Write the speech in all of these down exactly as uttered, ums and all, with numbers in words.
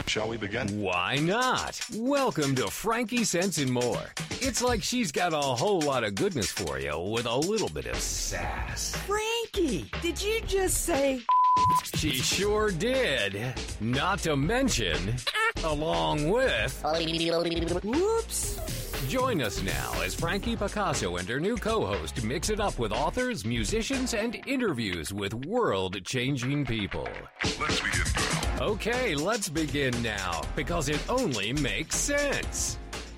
Shall we begin? Why not? Welcome to Frankie Sense and More. It's like she's got a whole lot of goodness for you with a little bit of sass. Frankie, did you just say... She sure did. Not to mention, along with... Whoops. Join us now as Frankie Picasso and her new co-host mix it up with authors, musicians, and interviews with world-changing people. Let's begin, girl. Okay, let's begin now, because it only makes sense.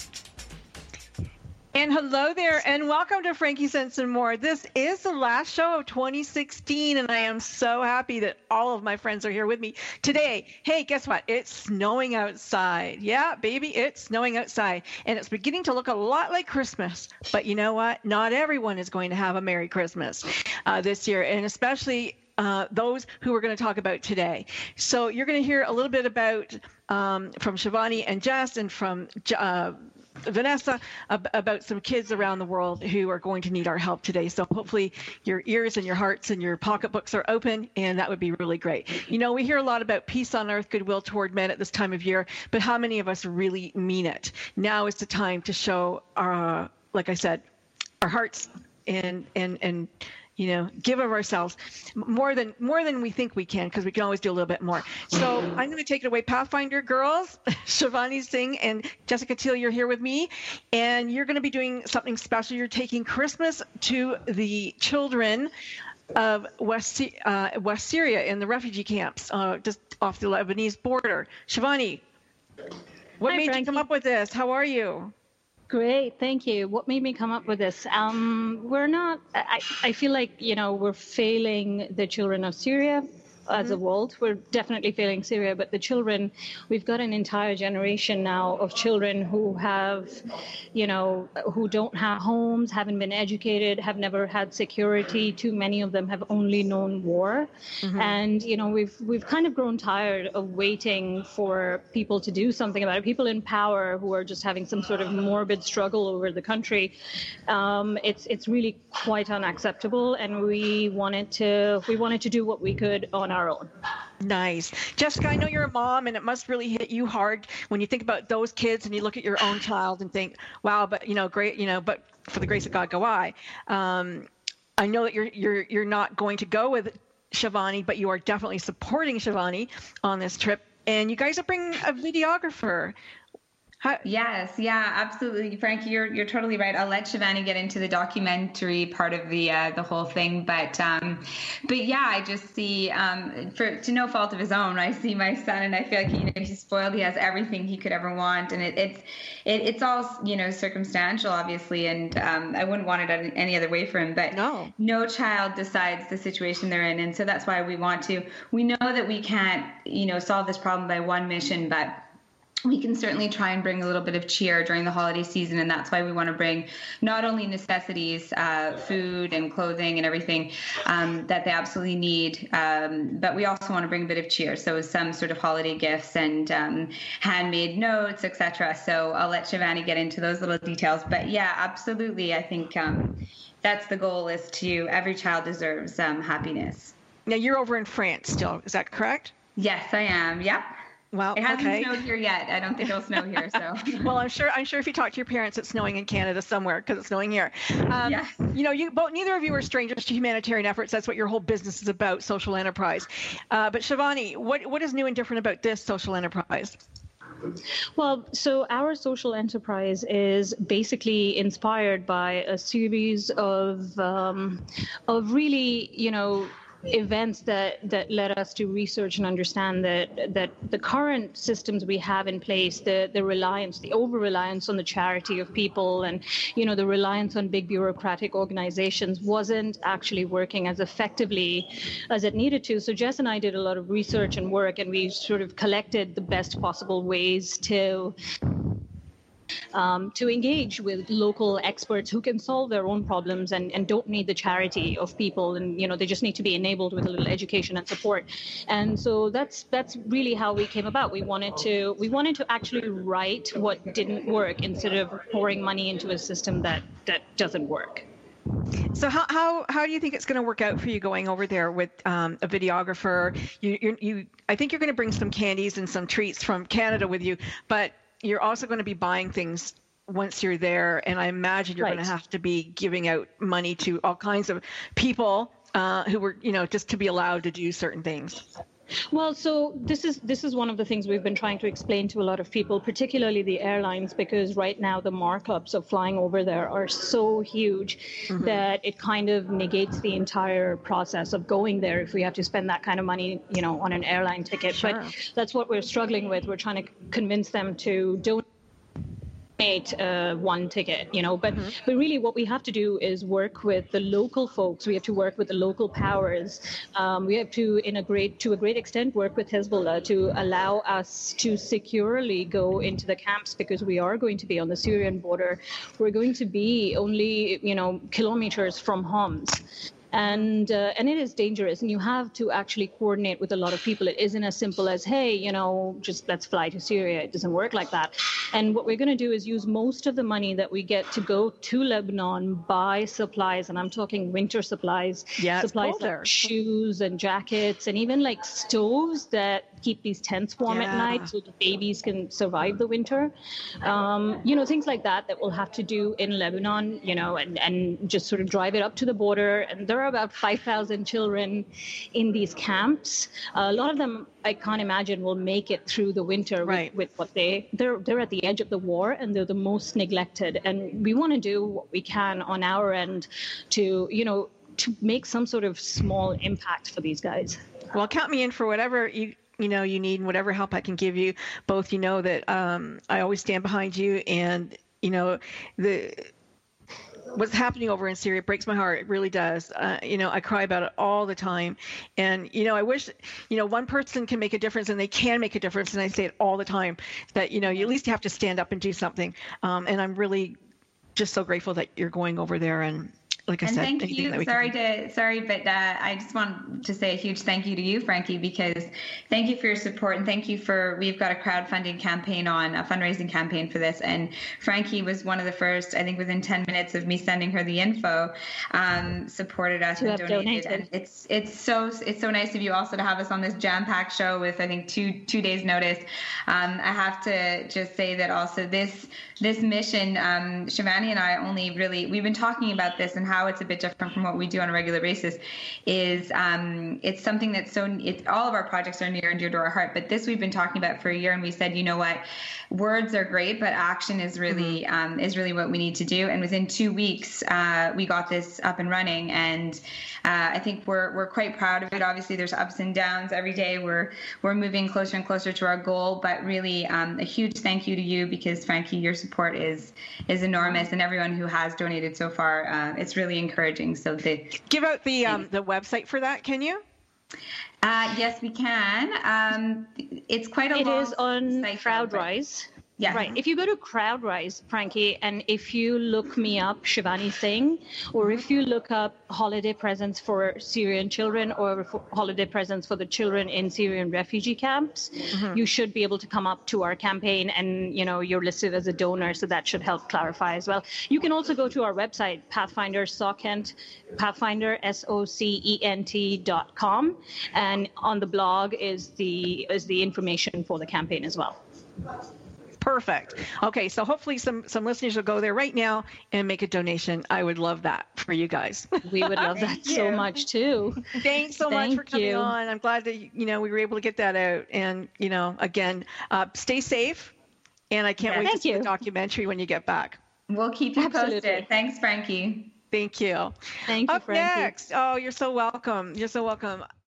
And hello there, and welcome to Frankie Sense and More. This is the last show of twenty sixteen, and I am so happy that all of my friends are here with me today. Hey, guess what? It's snowing outside. Yeah, baby, it's snowing outside, and it's beginning to look a lot like Christmas. But you know what? Not everyone is going to have a Merry Christmas uh, this year, and especially Uh, those who we're going to talk about today. So you're going to hear a little bit about um, from Shivani and Jess and from uh, Vanessa ab- about some kids around the world who are going to need our help today. So hopefully your ears and your hearts and your pocketbooks are open, and that would be really great. You know, we hear a lot about peace on earth, goodwill toward men at this time of year, but how many of us really mean it? Now is the time to show our, like I said, our hearts and and and you know, give of ourselves more than more than we think we can, because we can always do a little bit more. So I'm going to take it away. Pathfinder girls, Shivani Singh and Jessica Teal, you're here with me, and you're going to be doing something special. You're taking Christmas to the children of West, uh, West Syria in the refugee camps uh, just off the Lebanese border. Shivani, what Hi, made Frankie. you come up with this? How are you? Great, thank you. What made me come up with this? Um, we're not, I, I feel like, you know, we're failing the children of Syria as Mm-hmm. a world. We're definitely failing Syria, but the children, we've got an entire generation now of children who have, you know, who don't have homes, haven't been educated, have never had security. Too many of them have only known war. Mm-hmm. And, you know, we've we've kind of grown tired of waiting for people to do something about it. People in power who are just having some sort of morbid struggle over the country. Um, it's it's really quite unacceptable, and we wanted to we wanted to do what we could on our own. Nice. Jessica, I know you're a mom, and it must really hit you hard when you think about those kids and you look at your own child and think, wow, but, you know, great, you know, but for the grace of God, go I. Um, I know that you're, you're, you're not going to go with Shivani, but you are definitely supporting Shivani on this trip. And you guys are bringing a videographer. How- Yes, yeah, absolutely, Frankie. You're you're totally right. I'll let Shivani get into the documentary part of the uh, the whole thing, but um, but yeah, I just see um, for to no fault of his own, I see my son, and I feel like you know he's spoiled. He has everything he could ever want, and it, it's it, it's all you know circumstantial, obviously, and um, I wouldn't want it any other way for him. But No. no child decides the situation they're in, and so that's why we want to. We know that we can't you know solve this problem by one mission, but we can certainly try and bring a little bit of cheer during the holiday season, and that's why we want to bring not only necessities, uh, food and clothing and everything um, that they absolutely need, um, but we also want to bring a bit of cheer. So some sort of holiday gifts and um, handmade notes, et cetera. So I'll let Shivani get into those little details. But yeah, absolutely. I think um, that's the goal: is to every child deserves um, happiness. Now, you're over in France still. Is that correct? Yes, I am. Yep. Well, It hasn't okay. snowed here yet. I don't think it'll snow here. So. Well, I'm sure. I'm sure if you talk to your parents, it's snowing in Canada somewhere because it's snowing here. Um, Yes. You know, you both. Neither of you are strangers to humanitarian efforts. That's what your whole business is about, social enterprise. Uh, but Shivani, what what is new and different about this social enterprise? Well, so our social enterprise is basically inspired by a series of um, of really, you know, events that that led us to research and understand that that the current systems we have in place, the the reliance, the over reliance on the charity of people, and you know the reliance on big bureaucratic organizations wasn't actually working as effectively as it needed to. So Jess and I did a lot of research and work, and we sort of collected the best possible ways to Um, to engage with local experts who can solve their own problems and, and don't need the charity of people, and you know they just need to be enabled with a little education and support. And so that's that's really how we came about. We wanted to we wanted to actually right what didn't work instead of pouring money into a system that that doesn't work. So how, how how do you think it's going to work out for you going over there with um, a videographer? You, you you I think you're going to bring some candies and some treats from Canada with you, but you're also going to be buying things once you're there, and I imagine you're Right. going to have to be giving out money to all kinds of people uh, who were, you know, just to be allowed to do certain things. Well, so this is this is one of the things we've been trying to explain to a lot of people, particularly the airlines, because right now the markups of flying over there are so huge mm-hmm. that it kind of negates the entire process of going there if we have to spend that kind of money, you know, on an airline ticket. Sure. But that's what we're struggling with. We're trying to convince them to donate Uh, one ticket, you know, but mm-hmm. but really what we have to do is work with the local folks. We have to work with the local powers. Um, we have to, in a great to a great extent, work with Hezbollah to allow us to securely go into the camps, because we are going to be on the Syrian border. We're going to be only, you know, kilometers from Homs. And uh, and it is dangerous, and you have to actually coordinate with a lot of people. It isn't as simple as, hey, you know, just let's fly to Syria. It doesn't work like that. And what we're going to do is use most of the money that we get to go to Lebanon, buy supplies, and I'm talking winter supplies, yeah, supplies like like shoes and jackets, and even like stoves that keep these tents warm yeah. at night so the babies can survive the winter. Um, you know, things like that that we'll have to do in Lebanon, you know, and, and just sort of drive it up to the border. And there are about five thousand children in these camps. Uh, a lot of them, I can't imagine, will make it through the winter right. with, with what they, they're, they're at the edge of the war, and they're the most neglected. And we want to do what we can on our end to, you know, to make some sort of small impact for these guys. Well, count me in for whatever you you know you need and whatever help I can give you. Both, you know that um, I always stand behind you, and you know the what's happening over in Syria breaks my heart. It really does. Uh, you know, I cry about it all the time, and you know I wish you know one person can make a difference, and they can make a difference, and I say it all the time that you know you at least have to stand up and do something. Um, and I'm really just so grateful that you're going over there. And like I and said, thank you. Sorry can... to sorry, but uh, I just want to say a huge thank you to you, Frankie, because thank you for your support, and thank you for we've got a crowdfunding campaign on a fundraising campaign for this, and Frankie was one of the first. I think within ten minutes of me sending her the info, um, supported us and donated. donated. And it's it's so it's so nice of you also to have us on this jam-packed show with I think two two days notice. Um, I have to just say that also this this mission, um, Shivani and I only really we've been talking about this and how it's a bit different from what we do on a regular basis, is um, it's something that's so, it's, all of our projects are near and dear to our heart, but this we've been talking about for a year, and we said, you know what, words are great, but action is really mm-hmm. um, is really what we need to do. And within two weeks, uh, we got this up and running, and uh, I think we're we're quite proud of it. Obviously, there's ups and downs every day. We're we're moving closer and closer to our goal, but really um, a huge thank you to you, because Frankie, your support is is enormous, and everyone who has donated so far, uh, it's really encouraging. So the give out the um, the website for that, can you? Uh, yes, we can. Um, it's quite a it long is on cycle, CrowdRise. Yeah. Right. If you go to CrowdRise, Frankie, and if you look me up, Shivani Singh, or if you look up holiday presents for Syrian children, or holiday presents for the children in Syrian refugee camps, mm-hmm. you should be able to come up to our campaign, and you know you're listed as a donor, so that should help clarify as well. You can also go to our website, Pathfinder Socent, Pathfinder S O C E N T dot com, and on the blog is the is the information for the campaign as well. Perfect. Okay, so hopefully some some listeners will go there right now and make a donation. I would love that for you guys. We would love that so much too. Thanks so Thank much for coming you. on. I'm glad that you know we were able to get that out. And you know, again, uh, stay safe. And I can't Yeah, wait thank to see you. the documentary when you get back. We'll keep you Absolutely. posted. Thanks, Frankie. Thank you. Thank you, Up Frankie. next. Oh, you're so welcome. You're so welcome.